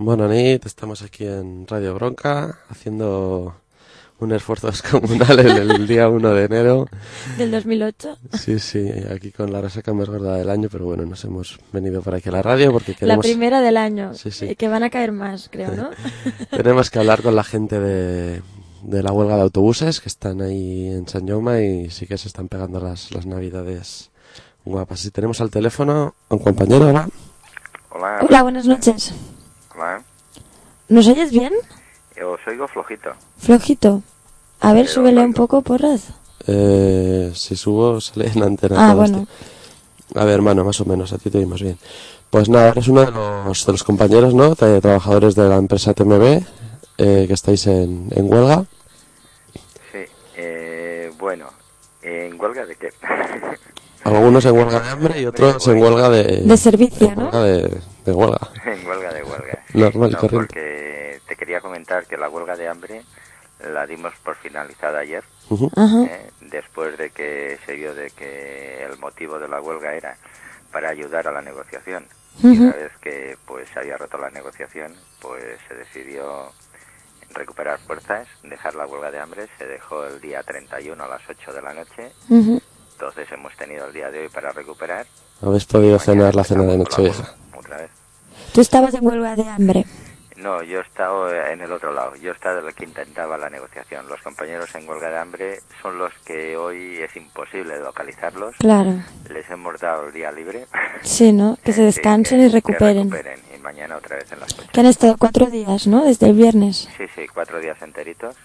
Bona nit, estamos aquí en Radio Bronca haciendo un esfuerzo descomunal en el día 1 de enero. ¿Del 2008? Sí, aquí con la resaca más gorda del año, pero bueno, nos hemos venido por aquí a la radio porque queremos... La primera del año, Sí. que van a caer más, creo, ¿no? Tenemos que hablar con la gente de la huelga de autobuses que están ahí en San Jaume y sí que se están pegando las navidades guapas. Y tenemos al teléfono a un compañero, ¿verdad? Hola, buenas noches. Hola. ¿Nos oyes bien? Os oigo flojito. Flojito. A ver, Pero súbele oigo. un poco, porras. Si subo sale en la antena. Ah, todo bueno. A ver, hermano, más o menos, a ti te oímos bien. Pues nada, eres uno de los compañeros, ¿no? De trabajadores de la empresa TMB, que estáis en huelga. Sí, bueno, ¿en huelga de qué? Algunos en huelga de hambre y otros en huelga De servicio, en ¿no? huelga de huelga. En huelga de huelga. Sí. Normal y No, corriente. porque te quería comentar que la huelga de hambre la dimos por finalizada ayer, Ujú. Ajá. después de que se vio de que el motivo de la huelga era para ayudar a la negociación. Y Ujú. una vez que pues se había roto la negociación, pues se decidió recuperar fuerzas, dejar la huelga de hambre. Se dejó el día 31 a las 8 de la noche. Ujú. Entonces hemos tenido el día de hoy para recuperar. Habéis podido Mañana cenar la cena de empezamos con la Nochevieja. huelga, otra vez. Tú estabas en huelga de hambre. No, yo he estado en el otro lado. Yo he estado el que intentaba la negociación. Los compañeros en huelga de hambre son los que hoy es imposible localizarlos. Claro. Les hemos dado el día libre. Sí, ¿no? Que se descansen y recuperen. Que recuperen. Y mañana otra vez en las coches. Que han estado 4 días, ¿no? Desde el viernes. Sí, 4 días enteritos.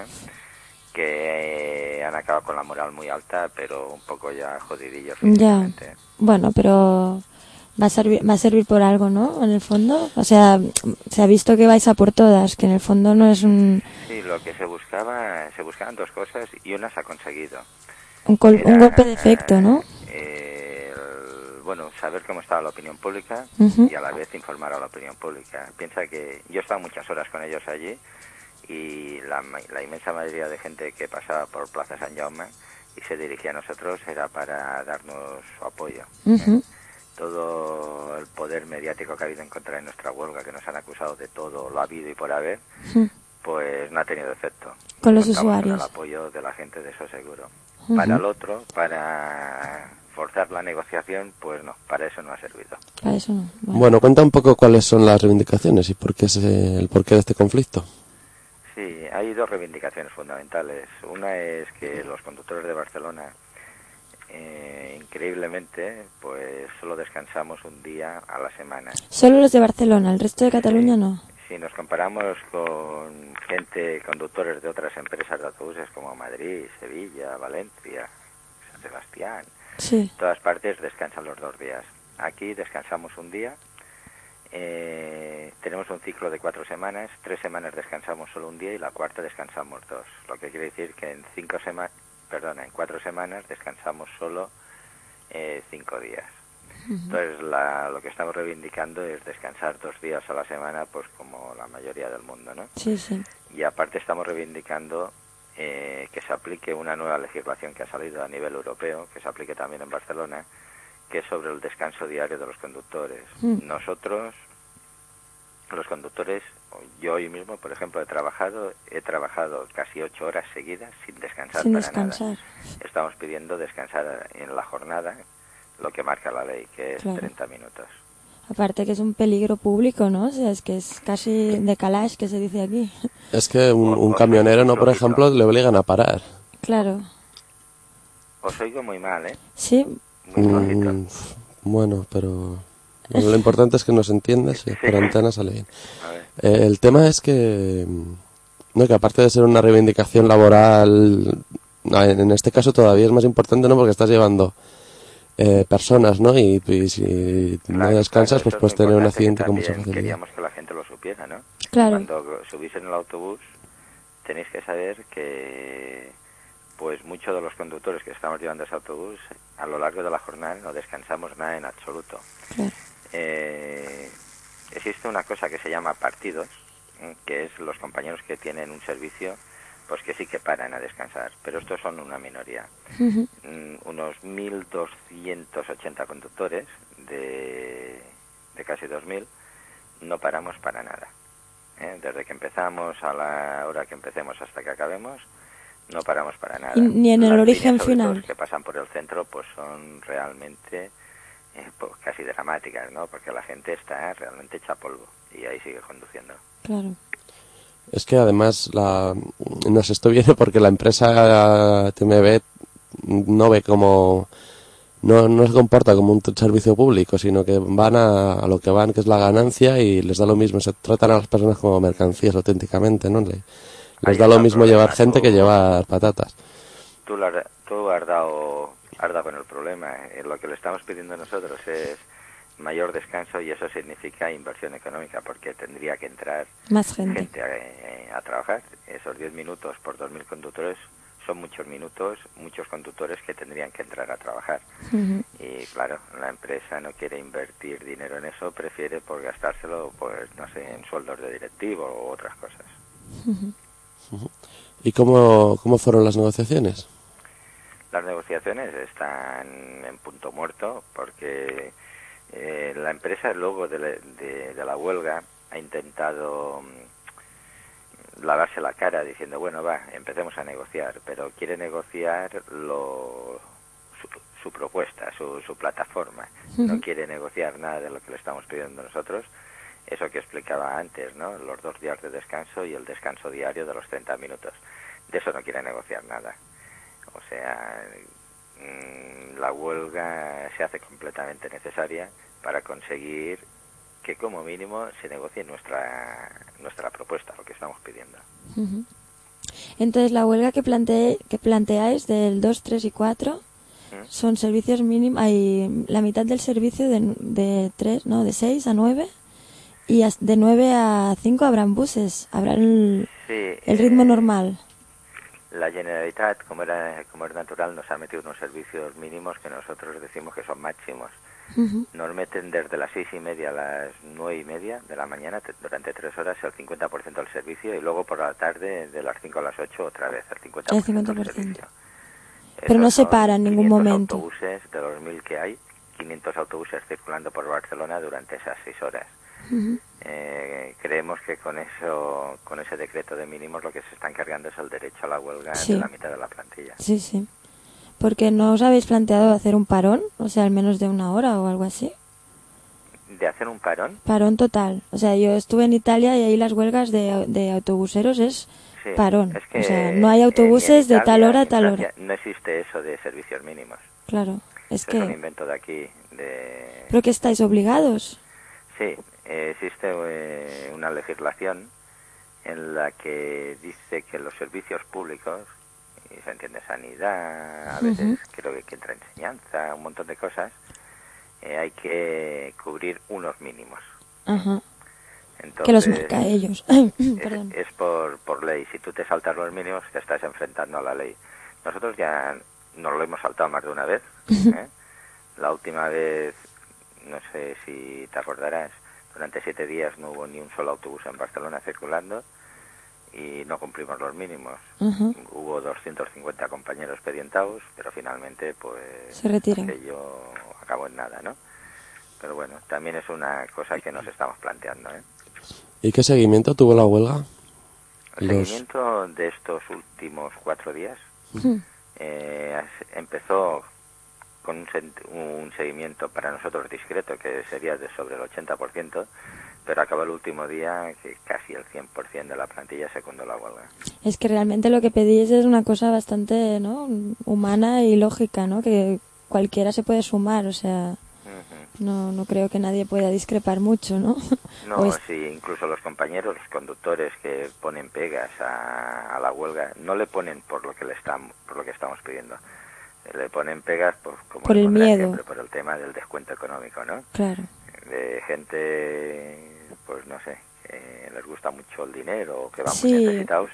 Que han acabado con la moral muy alta, pero un poco ya jodidillos Ya. físicamente. Bueno, pero va a servir por algo, ¿no? En el fondo. O sea, se ha visto que vais a por todas, que en el fondo no es un Sí, lo que se buscaban dos cosas y una se ha conseguido. un Era, golpe de efecto, ¿no? Bueno, saber cómo estaba la opinión pública Ujú. y a la vez informar a la opinión pública. Piensa que yo he estado muchas horas con ellos allí y la inmensa mayoría de gente que pasaba por Plaza San Jaume y se dirigía a nosotros era para darnos su apoyo. Ujú. Todo el poder mediático que ha habido en contra de nuestra huelga, que nos han acusado de todo lo habido y por haber, Ujú. pues no ha tenido efecto. Con los Contamos usuarios. con el apoyo de la gente, de eso seguro. Ujú. Para el otro, para forzar la negociación, pues no, para eso no ha servido. Para eso no. Bueno, cuenta un poco cuáles son las reivindicaciones y por qué el porqué de este conflicto. Sí, hay dos reivindicaciones fundamentales. Una es que los conductores de Barcelona, increíblemente, pues solo descansamos un día a la semana. Solo los de Barcelona, el resto de Cataluña no. Si nos comparamos con conductores de otras empresas de autobuses como Madrid, Sevilla, Valencia, San Sebastián, Sí. todas partes descansan los 2 días. Aquí descansamos un día. Tenemos un ciclo de 4 semanas. 3 semanas descansamos solo un día y la cuarta descansamos 2. Lo que quiere decir que en 4 semanas descansamos solo 5 días. Entonces lo que estamos reivindicando es descansar 2 días a la semana, pues como la mayoría del mundo, ¿no? Sí. Y aparte estamos reivindicando que se aplique una nueva legislación que ha salido a nivel europeo, que se aplique también en Barcelona, que es sobre el descanso diario de los conductores. Nosotros, los conductores, yo hoy mismo, por ejemplo, he trabajado casi 8 horas seguidas sin descansar Sin para descansar. nada. Estamos pidiendo descansar en la jornada, lo que marca la ley, que es Claro. 30 minutos. Aparte que es un peligro público, ¿no? O sea, es que es casi de calage, que se dice aquí. Es que un camionero, ¿no? Por ejemplo, le obligan a parar. Claro. Os oigo muy mal, ¿eh? Sí. Muy flojito. Bueno, pero lo importante es que nos entiendas y por antena sale bien. A ver. El tema es que, no, que aparte de ser una reivindicación laboral, en este caso todavía es más importante, ¿no? Porque estás llevando personas, ¿no? Y si no descansas, pues esto es puedes muy tener un importante, accidente que con mucha también facilidad. queríamos que la gente lo supiera, ¿no? Claro. Cuando subís en el autobús tenéis que saber que pues muchos de los conductores que estamos llevando ese autobús a lo largo de la jornada no descansamos nada en absoluto. Claro. Existe una cosa que se llama partidos, que es los compañeros que tienen un servicio pues que sí que paran a descansar, pero estos son una minoría. Ujú. Unos 1.280 conductores de casi 2.000 no paramos para nada. Desde que empezamos a la hora que empecemos hasta que acabemos, no paramos para nada. Y ni en el Las origen líneas, sobre todo, final. que pasan por el centro, pues son realmente pues casi dramáticas, ¿no? Porque la gente está realmente hecha polvo y ahí sigue conduciendo. Claro. Es que además nos esto viene porque la empresa TMB no ve como no se comporta como un servicio público, sino que van a lo que van, que es la ganancia, y les da lo mismo, se tratan a las personas como mercancías auténticamente, ¿no? Les da lo mismo llevar gente que llevar patatas. Tú has dado con el problema. Lo que le estamos pidiendo nosotros es mayor descanso, y eso significa inversión económica, porque tendría que entrar más gente a trabajar. Esos 10 minutos por 2.000 conductores son muchos minutos, muchos conductores que tendrían que entrar a trabajar. Uh-huh. Y claro, la empresa no quiere invertir dinero en eso, prefiere pues gastárselo, pues no sé, en sueldos de directivo o otras cosas. Uh-huh. Uh-huh. ¿Y cómo fueron las negociaciones? Las negociaciones están en punto muerto, porque la empresa luego de la huelga ha intentado lavarse la cara diciendo, bueno, empecemos a negociar, pero quiere negociar su propuesta, su plataforma. Uh-huh. No quiere negociar nada de lo que le estamos pidiendo nosotros, eso que explicaba antes, ¿no? Los 2 días de descanso y el descanso diario de los 30 minutos. De eso no quiere negociar nada. O sea, la huelga se hace completamente necesaria para conseguir que como mínimo se negocie nuestra propuesta, lo que estamos pidiendo. Uh-huh. Entonces, la huelga que planteáis del 2, 3 y 4 son servicios mínimos, hay la mitad del servicio de 3, no, de 6 a 9, y de 9 a 5 habrán buses, habrá el ritmo normal. La Generalitat, como es natural, nos ha metido unos servicios mínimos que nosotros decimos que son máximos. Uh-huh. Nos meten desde las 6:30 a las 9:30 de la mañana, durante 3 horas, el 50% del servicio, y luego por la tarde, de las 5 a las 8, otra vez, el 50% del servicio. Pero no se para en ningún momento. Autobuses, de los 1.000 que hay, 500 autobuses circulando por Barcelona durante esas 6 horas. Uh-huh. Creemos que con ese decreto de mínimos, lo que se está encargando es el derecho a la huelga de la mitad de la plantilla. Sí, sí. Porque no os habéis planteado hacer un parón, o sea, al menos de 1 hora o algo así. ¿De hacer un parón? Parón total. O sea, yo estuve en Italia y ahí las huelgas de autobuseros es parón. Es que, o sea, no hay autobuses Italia, de tal hora a tal hora. No existe eso de servicios mínimos. Claro, es que... Es un invento de aquí. ¿Pero que estáis obligados? Sí, existe una legislación en la que dice que los servicios públicos, y se entiende sanidad, a veces creo que entra enseñanza, un montón de cosas, hay que cubrir unos mínimos. Ajá. Entonces, que los marca ellos. es por ley. Si tú te saltas los mínimos, te estás enfrentando a la ley. Nosotros ya nos lo hemos saltado más de una vez. La última vez, no sé si te acordarás, durante 7 días no hubo ni un solo autobús en Barcelona circulando y no cumplimos los mínimos. Hubo 250 compañeros expedientados, pero finalmente pues se retiran. Aquello acabó en nada, ¿no? Pero bueno, también es una cosa que nos estamos planteando, ¿eh? ¿Y qué seguimiento tuvo la huelga? El seguimiento de estos últimos 4 días empezó con un seguimiento para nosotros discreto, que sería de sobre el 80%, pero acabó el último día que casi el 100% de la plantilla secundó la huelga. Es que realmente lo que pedís es una cosa bastante, ¿no?, humana y lógica, ¿no?, que cualquiera se puede sumar, o sea... No creo que nadie pueda discrepar mucho, ¿no? No, sí, incluso los compañeros, los conductores que ponen pegas a la huelga, no le ponen por lo que estamos pidiendo. Le ponen pegas como por el miedo, siempre, por el tema del descuento económico, ¿no? Claro. De gente, pues no sé, que les gusta mucho el dinero o que van muy necesitados.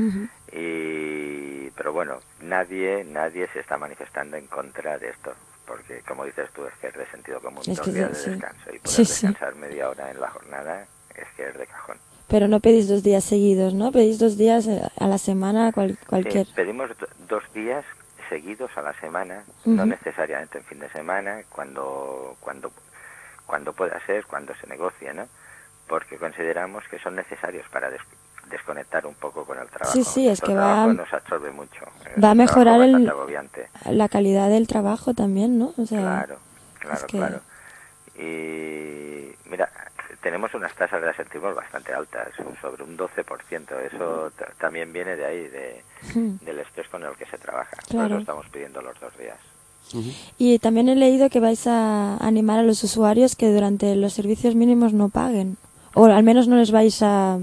Pero bueno, nadie se está manifestando en contra de esto. Porque, como dices tú, es que es de sentido común, 2 días de descanso, y poder descansar media hora en la jornada es que es de cajón. Pero no pedís 2 días seguidos, ¿no? Pedís 2 días a la semana, cualquier... Sí, pedimos 2 días seguidos a la semana, no necesariamente en fin de semana, cuando pueda ser, cuando se negocie, ¿no? porque consideramos que son necesarios para desconectar un poco con el trabajo. Sí, sí, es que nos absorbe mucho. Va a mejorar la calidad del trabajo también, ¿no? O sea, claro. Y mira, tenemos unas tasas de asentismo bastante altas, sobre un 12%. Eso también viene de ahí, del estrés con el que se trabaja. Claro. Por eso estamos pidiendo los 2 días. Y también he leído que vais a animar a los usuarios que durante los servicios mínimos no paguen. O al menos no les vais a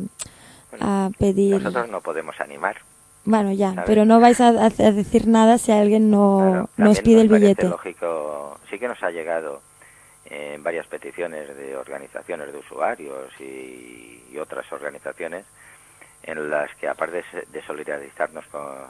pedir... Nosotros no podemos animar. Bueno, ya, ¿sabes? pero no vais a decir nada si alguien no os pide el billete. Lógico, sí que nos ha llegado varias peticiones de organizaciones de usuarios y otras organizaciones en las que, aparte de solidarizarse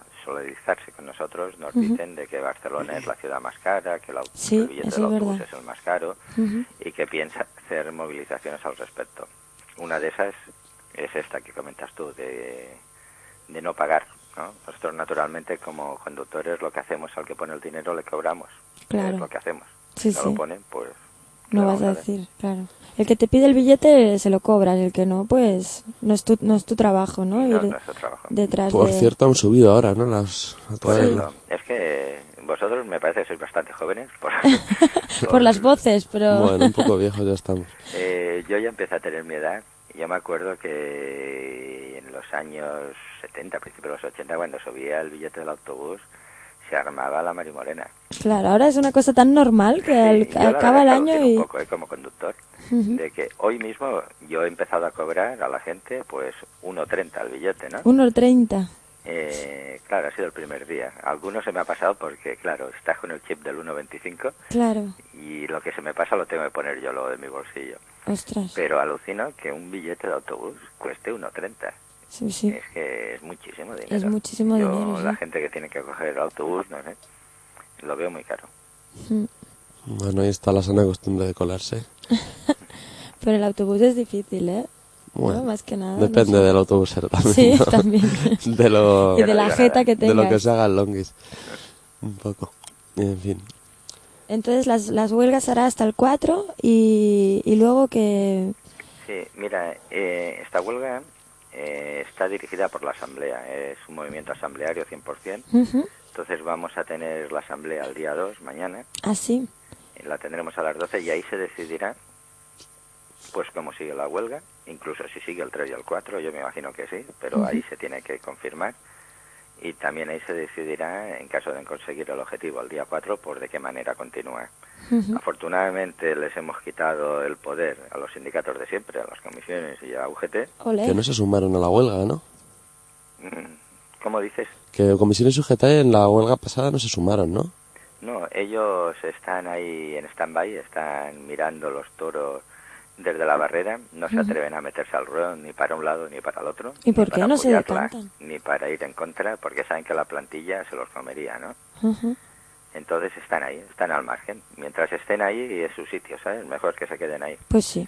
con nosotros, nos dicen de que Barcelona es la ciudad más cara, que el billete del autobús es el más caro, y que piensa hacer movilizaciones al respecto. Una de esas es esta que comentas tú, de no pagar, ¿no? Nosotros, naturalmente, como conductores, lo que hacemos al que pone el dinero le cobramos. Claro. Es lo que hacemos. Sí, si no lo ponen, pues... No vas a decir, claro. El que te pide el billete se lo cobras, el que no, pues no es tu trabajo, ¿no? No es tu trabajo. Por cierto, han subido ahora, ¿no? Por eso, es que vosotros me parece que sois bastante jóvenes. Por las voces, pero... Bueno, un poco viejos ya estamos. Yo ya empecé a tener mi edad. Yo me acuerdo que en los años 70, principios de los 80, cuando subía el billete del autobús, se armaba la marimorena. Claro, ahora es una cosa tan normal que acaba el año y... un poco, como conductor, de que hoy mismo yo he empezado a cobrar a la gente pues 1,30 el billete, ¿no? 1,30. Claro, ha sido el primer día. Algunos se me ha pasado porque, claro, estás con el chip del 1,25. Claro. Y lo que se me pasa lo tengo que poner yo luego de mi bolsillo. Ostras. Pero alucino que un billete de autobús cueste 1,30. Sí, sí. Es que es muchísimo dinero. Es muchísimo dinero, La sí. gente que tiene que coger el autobús, no sé, lo veo muy caro. Bueno, ahí está la sana costumbre de colarse. Pero el autobús es difícil, ¿eh? Bueno, no, más que nada. Depende no sé. del autobusero también. Sí, ¿no? también. Y de la jeta que tengas. De lo que se haga el longuis. Un poco. En fin. Entonces las huelgas hará hasta el 4 y luego que... Sí, mira, esta huelga está dirigida por la Asamblea. Es un movimiento asambleario 100%. Entonces vamos a tener la Asamblea el día 2, mañana. Ah, sí. La tendremos a las 12 y ahí se decidirá pues cómo sigue la huelga, incluso si sigue el 3 y el 4, yo me imagino que sí, pero ahí se tiene que confirmar. Y también ahí se decidirá, en caso de conseguir el objetivo el día 4, por de qué manera continúa. Afortunadamente les hemos quitado el poder a los sindicatos de siempre, a las comisiones y a UGT. Olé. Que no se sumaron a la huelga, ¿no? ¿Cómo dices? Que comisiones y UGT en la huelga pasada no se sumaron, ¿no? No, ellos están ahí en stand-by, están mirando los toros desde la barrera, no se atreven a meterse al ruedo ni para un lado ni para el otro. ¿Y por qué no se decantan? Ni para ir en contra, porque saben que la plantilla se los comería, ¿no? Entonces están ahí, están al margen. Mientras estén ahí es su sitio, ¿sabes? Mejor que se queden ahí. Pues sí.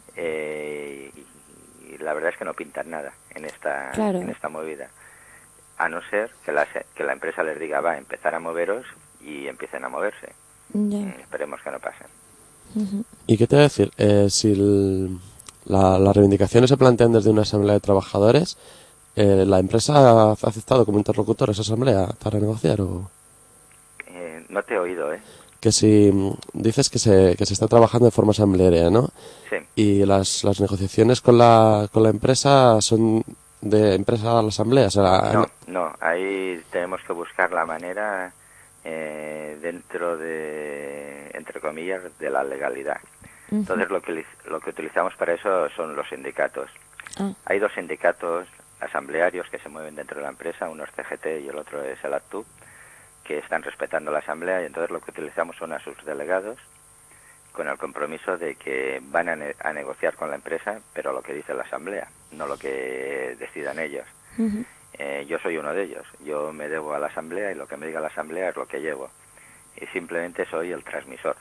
Y la verdad es que no pintan nada en esta movida. A no ser que la empresa les diga, va, empezar a moveros y empiecen a moverse. Esperemos que no pasen. ¿Y qué te voy a decir? Si las reivindicaciones se plantean desde una asamblea de trabajadores, ¿la empresa ha aceptado como interlocutor esa asamblea para negociar o...? No te he oído, ¿eh? Que si dices que se está trabajando de forma asamblearia, ¿no? Sí. Y las negociaciones con la empresa son de empresa a la asamblea, o sea... No, ahí tenemos que buscar la manera... dentro de, entre comillas, de la legalidad. Entonces lo que utilizamos para eso son los sindicatos. Hay 2 sindicatos asamblearios que se mueven dentro de la empresa, uno es CGT y el otro es el ACTU, que están respetando la asamblea, y entonces lo que utilizamos son a sus delegados con el compromiso de que van a negociar con la empresa, pero lo que dice la asamblea, no lo que decidan ellos. Yo soy uno de ellos. Yo me debo a la asamblea y lo que me diga la asamblea es lo que llevo. Y simplemente soy el transmisor.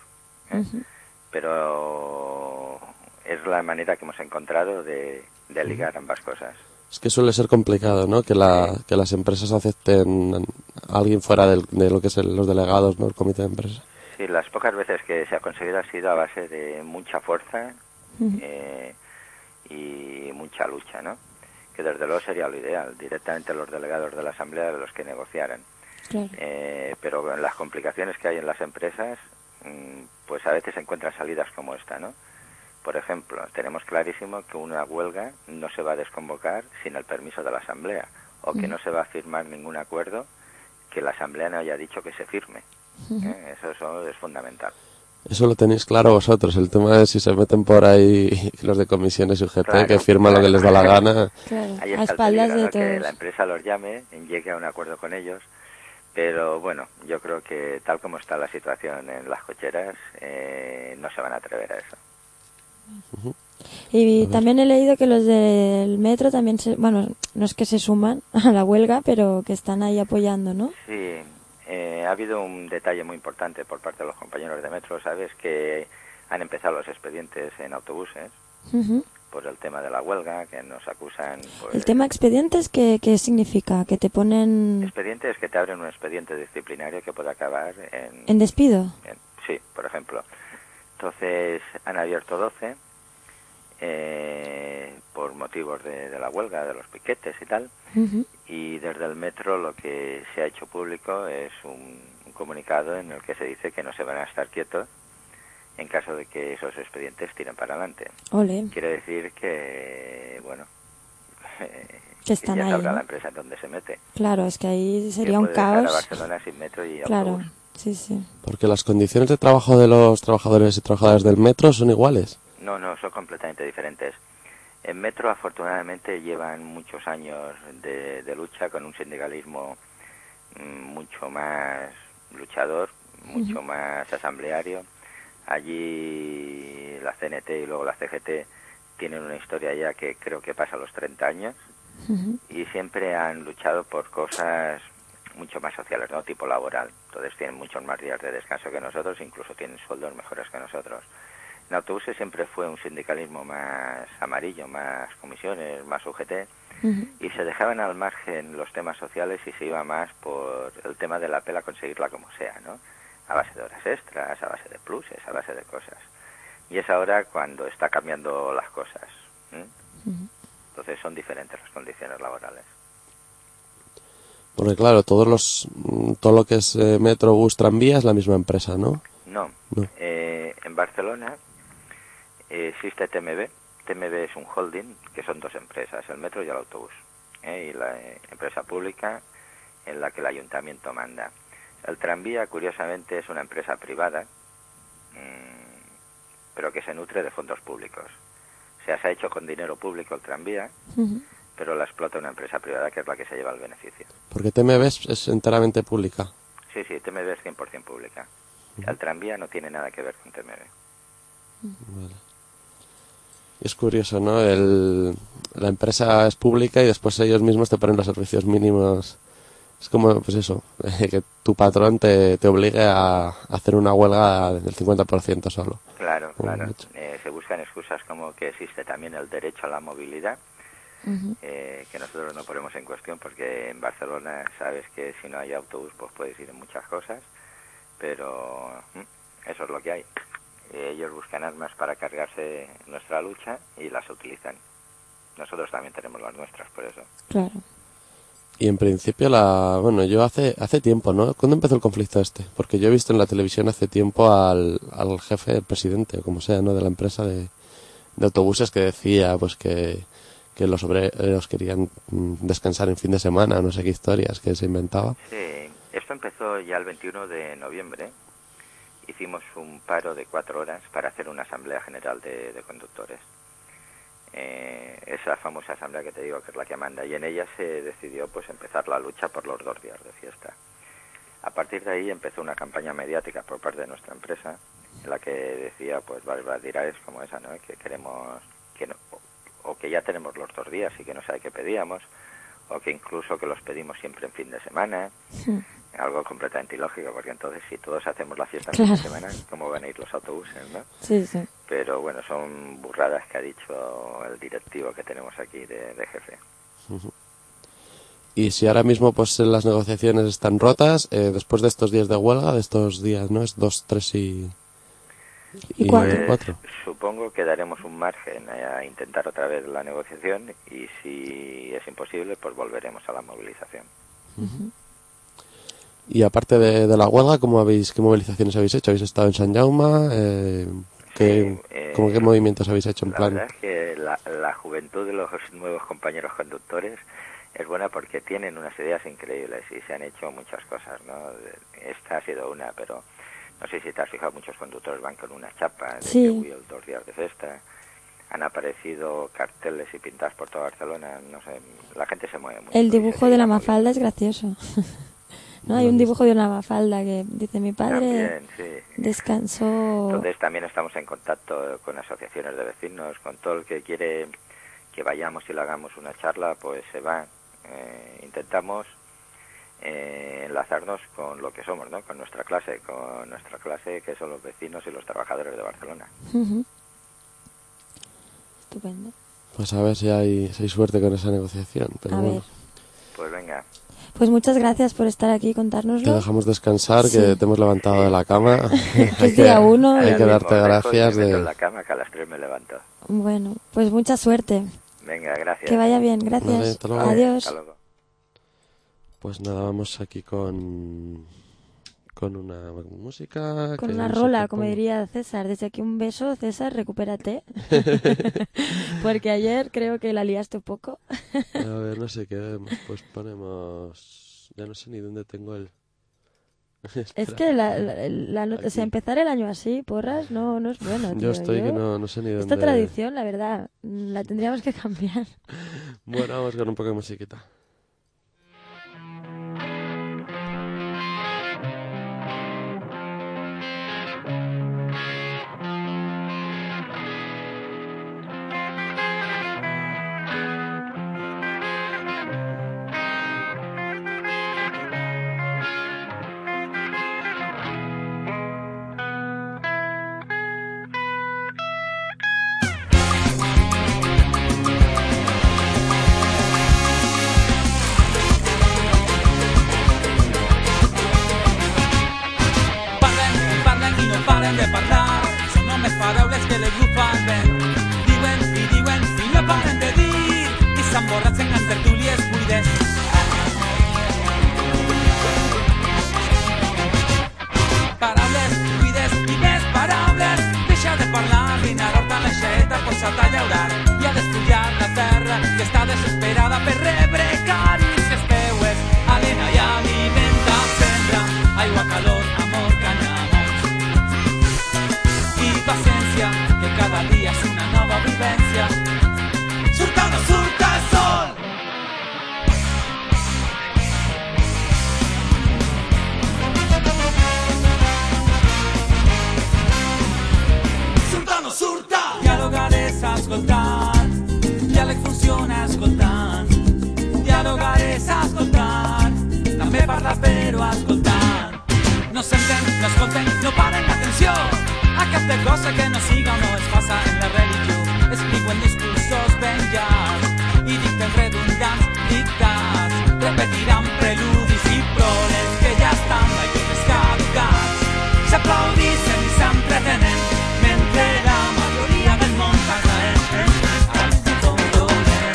Pero es la manera que hemos encontrado de ligar ambas cosas. Es que suele ser complicado, ¿no? Que las empresas acepten a alguien fuera de lo que es los delegados, ¿no? El comité de empresa. Sí, las pocas veces que se ha conseguido ha sido a base de mucha fuerza y mucha lucha, ¿no? Que desde luego sería lo ideal, directamente los delegados de la Asamblea de los que negociaran. Claro. Pero las complicaciones que hay en las empresas, pues a veces se encuentran salidas como esta, ¿no? Por ejemplo, tenemos clarísimo que una huelga no se va a desconvocar sin el permiso de la Asamblea, o que no se va a firmar ningún acuerdo que la Asamblea no haya dicho que se firme. Eso es fundamental. Eso lo tenéis claro vosotros, el tema de si se meten por ahí los de comisiones y UGT, Claro, que firman lo que les da la gana. Claro, Ahí a está el espaldas peligro, de ¿no? Que todos. la empresa los llame, llegue a un acuerdo con ellos, pero bueno, yo creo que tal como está la situación en las cocheras, no se van a atrever a eso. Y también he leído que los del metro también, bueno, no es que se suman a la huelga, pero que están ahí apoyando, ¿no? Sí, ha habido un detalle muy importante por parte de los compañeros de metro, ¿sabes? Que han empezado los expedientes en autobuses por el tema de la huelga, que nos acusan... Pues, El tema expedientes, ¿qué significa? ¿Que te ponen expedientes que te abren un expediente disciplinario que puede acabar en despido? Sí, por ejemplo. Entonces han abierto 12 por motivos de la huelga, de los piquetes y tal. Y desde el metro lo que se ha hecho público es un comunicado en el que se dice que no se van a estar quietos en caso de que esos expedientes tiren para adelante. Ole. Quiere decir que, bueno, que están ya ahí, sabrá ¿no? la empresa en dónde se mete. Claro, es que ahí sería que un puede dejar caos. a Barcelona sin metro y Claro, autobús. sí, sí. Porque las condiciones de trabajo de los trabajadores y trabajadoras del metro son iguales. No, son completamente diferentes. En Metro, afortunadamente, llevan muchos años de lucha con un sindicalismo mucho más luchador, mucho más asambleario. Allí la CNT y luego la CGT tienen una historia ya que creo que pasa los 30 años y siempre han luchado por cosas mucho más sociales, ¿no? Tipo laboral. Entonces tienen muchos más días de descanso que nosotros, incluso tienen sueldos mejores que nosotros. En autobuses siempre fue un sindicalismo más amarillo, más comisiones, más UGT, y se dejaban al margen los temas sociales y se iba más por el tema de la pela conseguirla como sea, ¿no? A base de horas extras, a base de pluses, a base de cosas. Y es ahora cuando está cambiando las cosas. Entonces son diferentes las condiciones laborales. Porque claro, todo lo que es metro, bus, tranvía es la misma empresa, ¿no? No. En Barcelona existe TMB. TMB es un holding, que son dos empresas, el metro y el autobús. Y la empresa pública en la que el ayuntamiento manda. El tranvía, curiosamente, es una empresa privada, pero que se nutre de fondos públicos. O sea, se ha hecho con dinero público el tranvía, pero la explota una empresa privada que es la que se lleva el beneficio. Porque TMB es enteramente pública. Sí, TMB es 100% pública. El tranvía no tiene nada que ver con TMB. Vale. Es curioso, ¿no? La empresa es pública y después ellos mismos te ponen los servicios mínimos. Es como, pues eso, que tu patrón te obligue a hacer una huelga del 50% solo. Claro. Se buscan excusas como que existe también el derecho a la movilidad, que nosotros no ponemos en cuestión porque en Barcelona sabes que si no hay autobús pues puedes ir en muchas cosas, pero eso es lo que hay. Ellos buscan armas para cargarse nuestra lucha y las utilizan. Nosotros también tenemos las nuestras, por eso. Claro. Y en principio bueno, yo hace tiempo, ¿no? ¿Cuándo empezó el conflicto este? Porque yo he visto en la televisión hace tiempo al jefe, el presidente, o como sea, ¿no? De la empresa de autobuses que decía, pues que los obreros querían descansar en fin de semana, no sé qué historias que se inventaba. Sí, esto empezó ya el 21 de noviembre. Hicimos un paro de 4 horas para hacer una asamblea general de conductores. Esa famosa asamblea que te digo que es la que manda, y en ella se decidió pues empezar la lucha por los 2 días de fiesta. A partir de ahí empezó una campaña mediática por parte de nuestra empresa en la que decía pues barbaridades como esa, ¿no? Que queremos que no, o que ya tenemos los 2 días y que no sabe qué pedíamos, o que incluso que los pedimos siempre en fin de semana. Algo completamente ilógico, porque entonces si todos hacemos la fiesta en fin de semana, ¿cómo van a ir los autobuses, no? Sí. Pero bueno, son burradas que ha dicho el directivo que tenemos aquí de jefe. Y si ahora mismo pues las negociaciones están rotas, después de estos días de huelga, de estos días, ¿no? Es 2, 3 y... ¿Y cuatro? Pues, 4. supongo que daremos un margen a intentar otra vez la negociación y si es imposible, pues volveremos a la movilización. Y aparte de la huelga, ¿qué movilizaciones habéis hecho? ¿Habéis estado en San Jaume? ¿Qué movimientos habéis hecho en La plan? verdad es que la juventud de los nuevos compañeros conductores es buena porque tienen unas ideas increíbles y se han hecho muchas cosas, ¿no? Esta ha sido una, pero no sé si te has fijado, muchos conductores van con una chapa de Sí. que hubo 2 días de festa. Han aparecido carteles y pintadas por toda Barcelona, no sé, la gente se mueve mucho. El y se dibujo de la seguirá Mafalda es moviendo. gracioso. ¿No? Hay un dibujo de una Mafalda que dice: mi padre También, sí. descansó. Entonces también estamos en contacto con asociaciones de vecinos, con todo el que quiere que vayamos y le hagamos una charla, pues se va. Intentamos enlazarnos con lo que somos, ¿no? Con nuestra clase que son los vecinos y los trabajadores de Barcelona. Ujú. Estupendo. Pues a ver si hay suerte con esa negociación. Pero A bueno, ver. Pues venga, Pues muchas gracias por estar aquí y te contárnoslo. dejamos descansar, Sí. que te hemos levantado de la cama. Que es día 1. hay ahora que mismo darte dejo y gracias me meto de... en la cama, que a las 3 me levanto. Bueno, pues mucha suerte. Venga, gracias. Que vaya bien. Gracias. Vale, hasta luego. Adiós. Hasta luego. Pues nada, vamos aquí con una música. Con que una no sé rola, qué como pongo. diría César. Desde aquí un beso, César, recupérate. Porque ayer creo que la liaste un poco. A ver, no sé qué. Pues ponemos... Ya no sé ni dónde tengo el... Es Espera. que o sea, Aquí. empezar el año así, porras, no es bueno, tío. Yo estoy que no sé ni dónde... Esta tradición, la verdad, la tendríamos que cambiar. Bueno, vamos con un poco de musiquita. Parlen i no paren de parlar. Són homes paraules que les bufen vent. Diuen i no paren de dir i s'emborratxen en tertúlies buides. Paraules buides i més paraules. Deixa de parlar, Rinar Horta l'aixeta posat a llaurar i a despullar la terra que està desesperada per rebre carícies teues. Alena i alimenta, sembra, aigua, calor, amor, canyamons i paciència, que cada dia és una nova vivència. Surta o no surta el sol. Surta o no surta. Dialogar és escoltar, diàleg funciona escoltant. Dialogar és escoltar, també parlar però escoltant. No senten, no escolten, no paren atenció a cap de cosa que no siga o no es faça en la religió. Explico en discursos ben llargs i dicten redundants dictats. Repetiran preludis i proles que ja estan veients caducats. S'aplaudixen i s'entretenen mentre la majoria del món passa al condoner.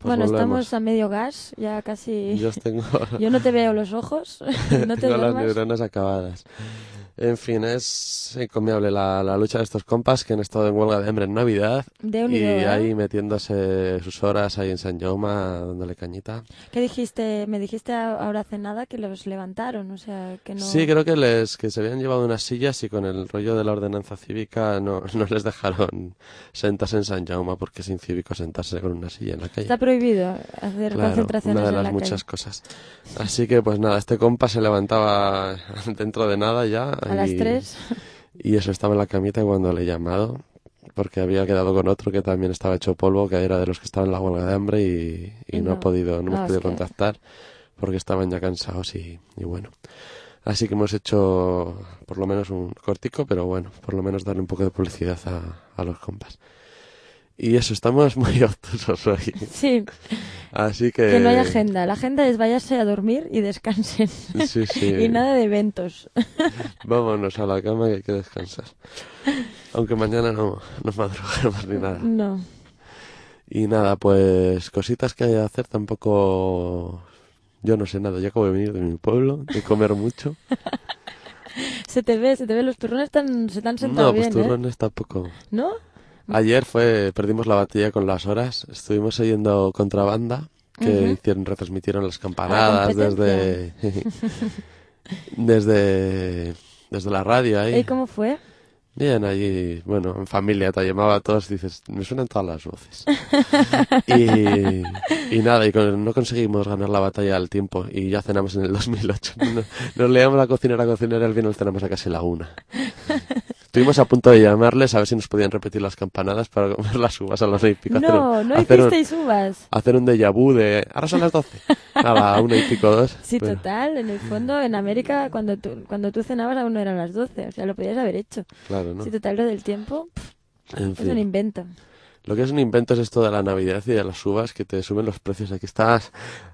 Bueno, volvemos. estamos a medio gas, ya casi... Yo tengo, Yo no te veo los ojos, no te tengo las duermas. neuronas acabadas. En fin, es encomiable la lucha de estos compas que han estado en huelga de hambre en Navidad y Déu-n'hi-do, ¿eh? ahí metiéndose sus horas ahí en Sant Jaume, dándole cañita. ¿Qué dijiste? Me dijiste ahora hace nada que los levantaron, o sea, que no... Sí, creo que se habían llevado unas sillas y con el rollo de la ordenanza cívica no les dejaron sentarse en Sant Jaume porque es incívico sentarse con una silla en la calle. Está prohibido hacer Claro, concentraciones una de en las la muchas calle. cosas. Así que pues nada, este compa se levantaba dentro de nada ya. A las 3. Y eso, estaba en la camita cuando le he llamado, porque había quedado con otro que también estaba hecho polvo, que era de los que estaban en la huelga de hambre y no hemos podido es que- contactar porque estaban ya cansados y bueno. Así que hemos hecho por lo menos un cortico, pero bueno, por lo menos darle un poco de publicidad a los compas. Y eso, estamos muy obtusos hoy. Sí, Así que no hay agenda. La agenda es váyase a dormir y descansen. Sí, sí. Y nada de eventos. Vámonos a la cama que hay que descansar. Aunque mañana no madruguemos ni nada. No. Y nada, pues cositas que hay que hacer tampoco... Yo no sé nada, yo acabo de venir de mi pueblo, de comer mucho. Se te ve, los turrones se te han sentado No, pues bien, turrones tampoco. ¿no? Ayer perdimos la batalla con las horas. Estuvimos oyendo Contrabanda, que retransmitieron las campanadas desde la radio ahí. ¿Y cómo fue? Bien, allí, bueno, en familia te llamaba a todos y dices, me suenan todas las voces. y nada, no conseguimos ganar la batalla al tiempo y ya cenamos en el 2008. Nos leíamos la cocinera y al final cenamos a casi la 1. Estuvimos a punto de llamarles a ver si nos podían repetir las campanadas para comer las uvas a las 9 y pico. No hicisteis uvas. Hacer un déjà vu de, ahora son las 12, a la 1 y pico 2. Sí, pero, total, en el fondo, en América, cuando tú cenabas aún no eran las 12, o sea, lo podías haber hecho. Claro, ¿no? Sí, total, lo del tiempo, En es fin. un invento. Lo que es un invento es esto de la Navidad y de las uvas, que te suben los precios. Aquí estás...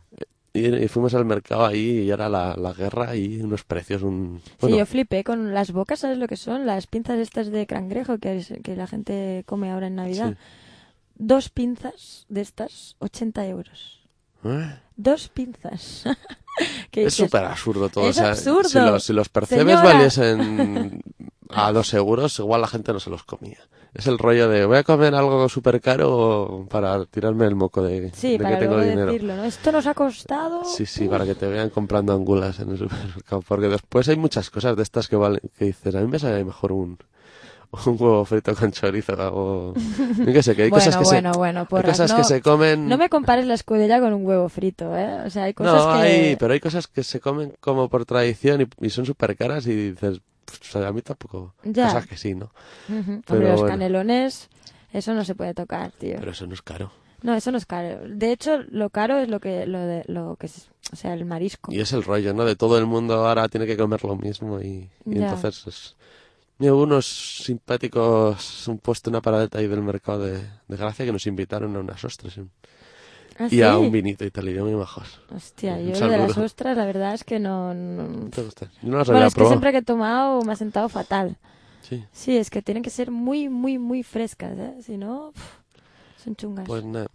Y fuimos al mercado ahí y era la guerra y unos precios... Sí, yo flipé con las bocas, ¿sabes lo que son? Las pinzas estas de cangrejo que la gente come ahora en Navidad. Sí. 2 pinzas de estas, 80 euros. ¿Eh? 2 pinzas. ¿Qué Es dices? súper absurdo todo. Es o sea, absurdo. Si los percebes Señora. valiesen a 2 euros, igual la gente no se los comía. Es el rollo de voy a comer algo súper caro para tirarme el moco de Sí, que para tengo luego dinero. decirlo, ¿no? Esto nos ha costado... Sí, para que te vean comprando angulas en el supermercado. Porque después hay muchas cosas de estas que dices, a mí me sale mejor un huevo frito con chorizo o... Yo qué sé, que hay cosas que hay porras, cosas no, que se comen... No me compares la escudella con un huevo frito, ¿eh? O sea, hay cosas pero hay cosas que se comen como por tradición y son súper caras y dices, o sea, a mí tampoco. Ya. Cosas que sí, ¿no? Ujú. Pero Hombre, los bueno. canelones, eso no se puede tocar, tío. Pero eso no es caro. No, eso no es caro. De hecho, lo caro es lo que es, o sea, el marisco. Y es el rollo, ¿no? De todo el mundo ahora tiene que comer lo mismo y Ya. entonces... Hubo unos simpáticos, un puesto, una paradeta ahí del mercado de Gracia que nos invitaron a unas ostras ¿Ah, y sí? a un vinito y tal, y yo muy majos. Hostia, Un yo lo de las saludo. ostras, la verdad es que no... ¿No te gustan? Yo no las Bueno, había es que probado. siempre que he tomado me ha sentado fatal. Sí. Sí, es que tienen que ser muy, muy, muy frescas, ¿eh? Si no, son chungas. Pues nada,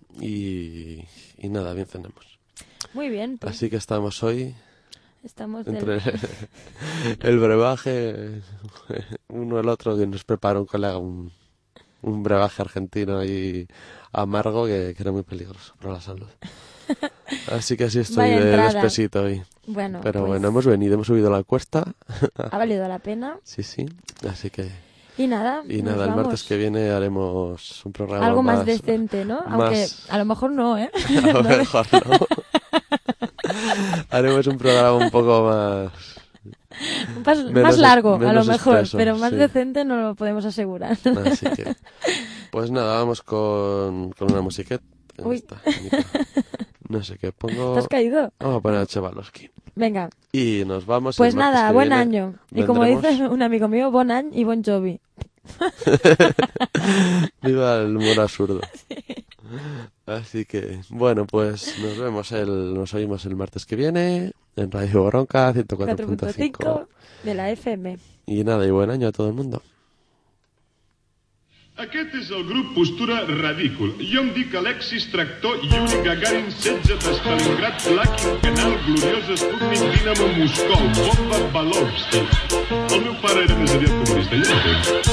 y nada, bien cenamos. Muy bien, pues Así que estamos hoy estamos entre el brebaje, uno el otro, que nos preparó un colega un brebaje argentino ahí amargo que era muy peligroso para la salud. Así que así estoy Vaya de entrada. despesito hoy. Bueno, Pero pues bueno, hemos venido, hemos subido la cuesta. ha valido la pena. Sí, así que... Y nada, Y nos nada, el vamos. martes que viene haremos un programa Algo más decente, ¿no? Aunque a lo mejor no, ¿eh? A lo mejor no. Haremos un programa un poco más... más largo, a lo menos mejor, expreso, pero más sí. decente no lo podemos asegurar. Así que... Pues nada, vamos con una musiqueta. Uy. Esta, no sé qué pongo... ¿Te has caído? Vamos a poner a Chevaloski. Venga, Y nos vamos... pues el martes nada, que buen viene año. Y como vendremos- dice un amigo mío, bon año y bon Jovi. Viva el humor absurdo. Así que, bueno, pues nos oímos el martes que viene en Radio Bronca 104.5. 4.5 de la FM. Y nada, y buen año a todo el mundo. Aquest és el grup Postura Radícul. Jo em dic Alexis Tractor, Yuri Gagarin, 16 de Stalingrad, Lakin, Canal, Gloriosa, Sputnik, Dinamo, Moscou, Bomba, Balovski. El meu pare era més aviat comunista, jo no entenc.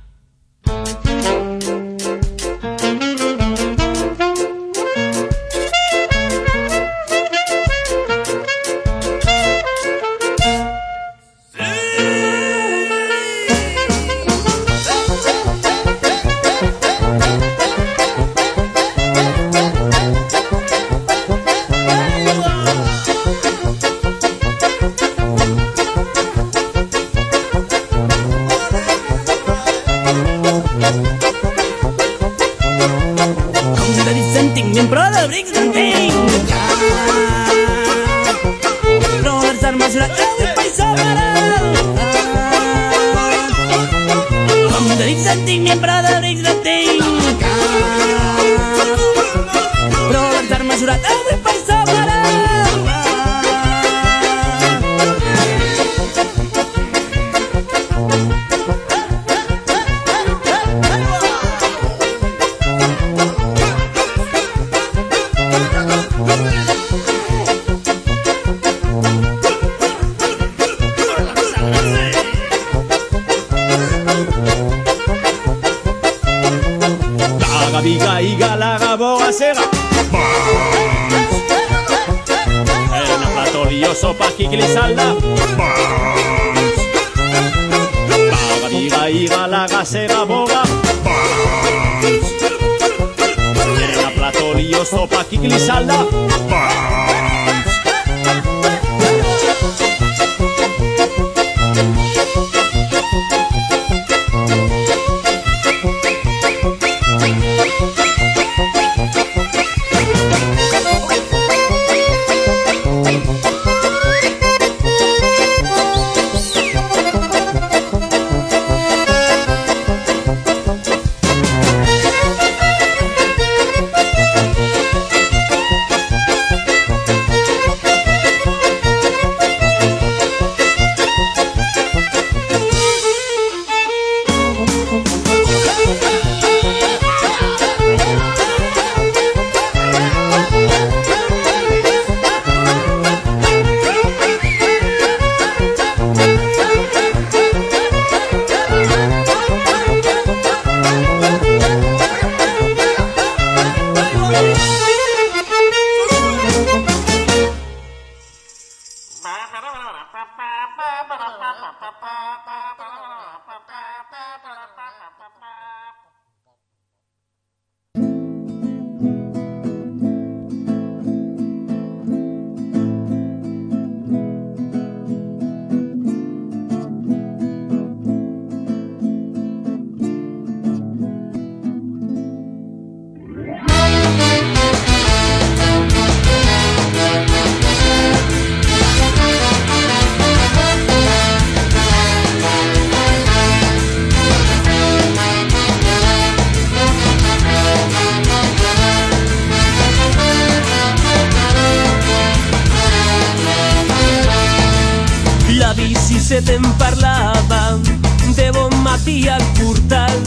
se te'n parlava de bon matí al portal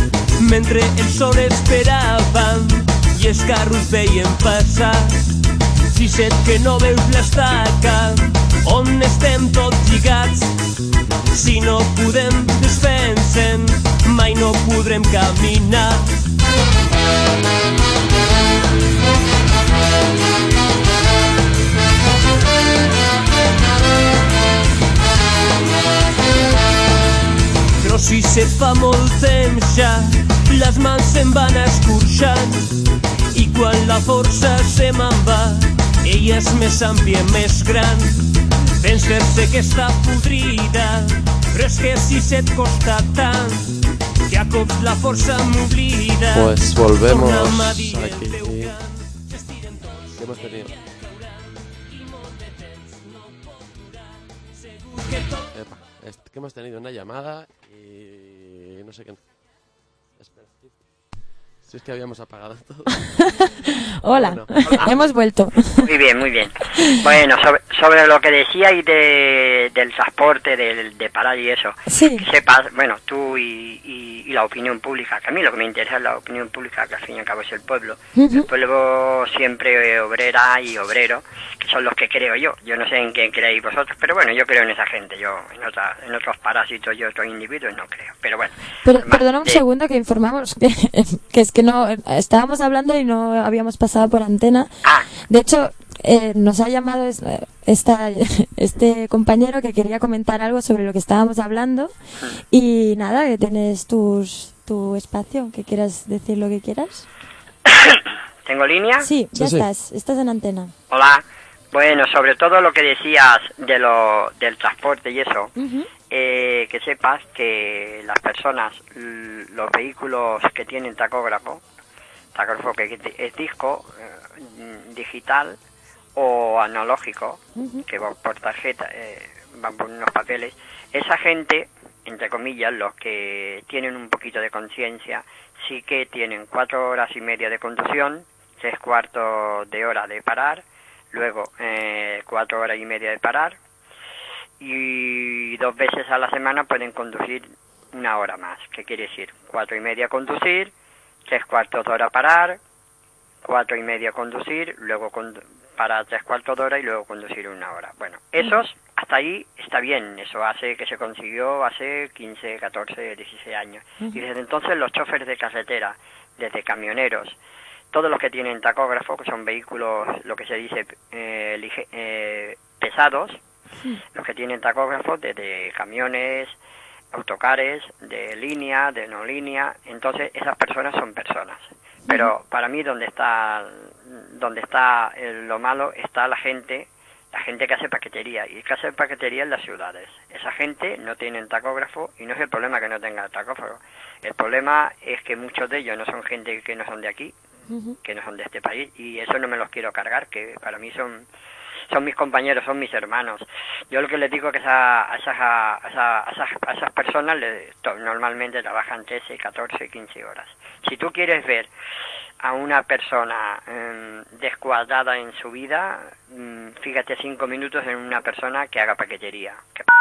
mentre el sol esperava i els carros veien passar. Si set que no veus l'estaca on estem tots lligats, si no podem desfer-se'n mai no podrem caminar. Però si se fa molt temps ja, les mans se'n van escorxant i quan la força se me'n va, ella és més àmplia i més gran. Tens fer-se que està podrida, però és que si se't costa tant, que a cops la força m'oblida. Pues volvemos aquí. ¿Qué hemos tenido? Epa, que hemos tenido una llamada y no sé qué. Espera. Si es que habíamos apagado todo. Hola, Bueno. hemos vuelto. Muy bien, muy bien. Bueno, sobre lo que decíais del transporte, de parar y eso, Sí. que sepas, bueno, tú y la opinión pública, que a mí lo que me interesa es la opinión pública, que al fin y al cabo es el pueblo. El pueblo siempre obrera y obrero, que son los que creo yo. Yo no sé en quién creéis vosotros, pero bueno, yo creo en esa gente. Yo en otros parásitos y otros individuos no creo. Pero bueno. Pero, además perdona un segundo que informamos que es que no estábamos hablando y no habíamos pasado por antena. Ah. De hecho, nos ha llamado este compañero que quería comentar algo sobre lo que estábamos hablando y nada, que tienes tu espacio, que quieras decir lo que quieras. ¿Tengo línea? Sí, ya Sí. estás en antena. Hola. Bueno, sobre todo lo que decías del transporte y eso, que sepas que las personas, los vehículos que tienen tacógrafo que es disco, digital o analógico, que va por tarjeta, van por unos papeles, esa gente, entre comillas, los que tienen un poquito de conciencia, sí que tienen 4 horas y media de conducción, 3/4 de hora de parar, luego 4 horas y media de parar, y 2 veces a la semana pueden conducir 1 hora más. ¿Qué quiere decir? 4 y media conducir, 3/4 de hora parar, 4 y media conducir, luego parar 3/4 de hora y luego conducir 1 hora. Bueno, esos, hasta ahí está bien. Eso hace que se consiguió hace 15, 14, 16 años. Y desde entonces los choferes de carretera, desde camioneros, todos los que tienen tacógrafo, que son vehículos, lo que se dice, pesados, los que tienen tacógrafo, desde camiones, autocares, de línea, de no línea, entonces esas personas son personas. Pero para mí donde está lo malo está la gente que hace paquetería, y que hace paquetería en las ciudades. Esa gente no tienen tacógrafo y no es el problema que no tengan tacógrafo. El problema es que muchos de ellos no son gente que no son de aquí, que no son de este país, y eso no me los quiero cargar, que para mí son mis compañeros, son mis hermanos. Yo lo que les digo es que a esas personas normalmente trabajan 13, 14, 15 horas. Si tú quieres ver a una persona descuadrada en su vida, fíjate 5 minutos en una persona que haga paquetería.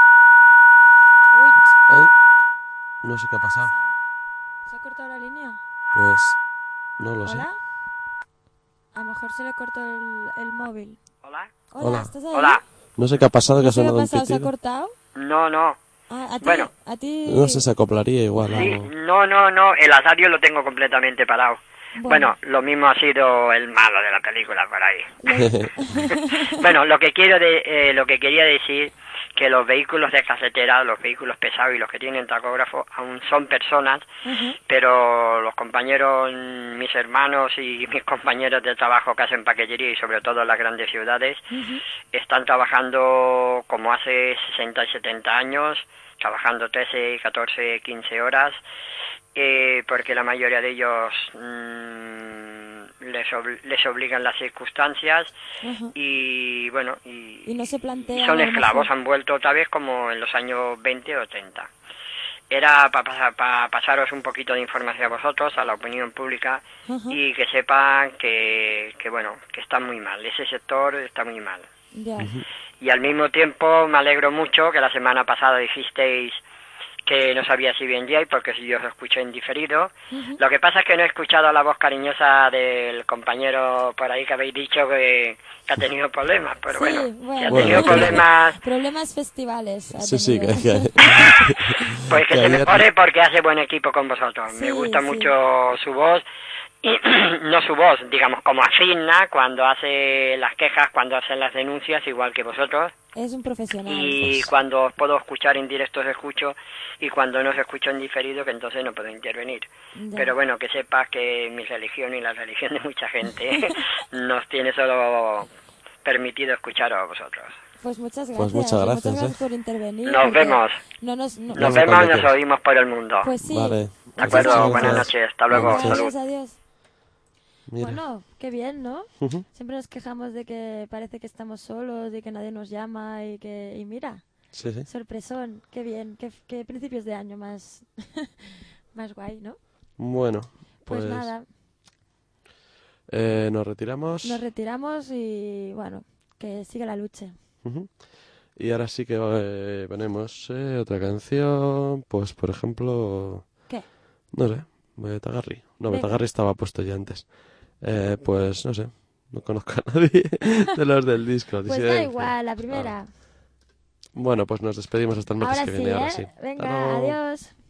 Ay, no sé qué ha pasado. ¿Se ha cortado la línea? Pues no lo sé. ¿Hola? A lo mejor se le cortó el móvil. ¿Hola? Hola. ¿Estás ahí? Hola. No sé qué ha pasado, que ¿No ha sé qué ha sonado un pasado? ¿Se ha pitido. cortado? No. ¿A ti? Bueno. ¿A ti? No sé, se acoplaría igual. Sí, algo. no, el radio lo tengo completamente parado. Bueno, lo mismo ha sido el malo de la película por ahí. Bueno, lo que quería decir, que los vehículos de carretera, los vehículos pesados y los que tienen tacógrafo aún son personas, pero los compañeros, mis hermanos y mis compañeros de trabajo que hacen paquetería y sobre todo en las grandes ciudades, están trabajando como hace 60 y 70 años, trabajando 13, 14, 15 horas, porque la mayoría de ellos les obligan las circunstancias y bueno, y no se plantea, son a lo esclavos, mejor. han vuelto otra vez como en los años 20 o 30. Era para pasaros un poquito de información a vosotros, a la opinión pública, y que sepan que bueno, que está muy mal, ese sector está muy mal. Ya. Y al mismo tiempo me alegro mucho que la semana pasada dijisteis que no sabía si vendíais, porque si yo os escuché en diferido. Lo que pasa es que no he escuchado la voz cariñosa del compañero por ahí que habéis dicho que ha tenido problemas, pero Sí, bueno, si ha bueno. tenido problemas, Problemas festivales. ha Sí, tenido. pues que que se ayer- mejore, porque hace buen equipo con vosotros. Me Sí, gusta sí. mucho su voz, y no su voz, digamos, como asigna cuando hace las quejas, cuando hace las denuncias, igual que vosotros. Es un profesional. Y cuando os puedo escuchar en directo os escucho, y cuando no os escucho en diferido, que entonces no puedo intervenir. Ya. Pero bueno, que sepas que mi religión y la religión de mucha gente nos tiene solo permitido escucharos a vosotros. Pues muchas gracias. Pues muchas gracias, por intervenir. Nos porque vemos. Nos Nos Vamos vemos cuando y nos quieras. oímos por el mundo. Pues sí. Vale. De Muchas acuerdo, gracias. buenas noches, hasta luego, Buenas noches. salud. Adiós. Mira. Bueno, qué bien, ¿no? Ujú. Siempre nos quejamos de que parece que estamos solos, de que nadie nos llama y mira, Sí, sí. sorpresón, qué bien, qué principios de año más, más guay, ¿no? Bueno, Pues nada. Nos retiramos. Nos retiramos y bueno, que siga la lucha. Uh-huh. Y ahora sí que ponemos otra canción, pues por ejemplo... ¿Qué? No sé, Betagarri. No, Venga. Betagarri estaba puesto ya antes. Pues no sé, no conozco a nadie de los del disco. Pues da igual, la primera. Bueno, pues nos despedimos hasta el martes Ahora que sí, viene. Ahora ¿eh? sí. Venga, Hasta luego. adiós.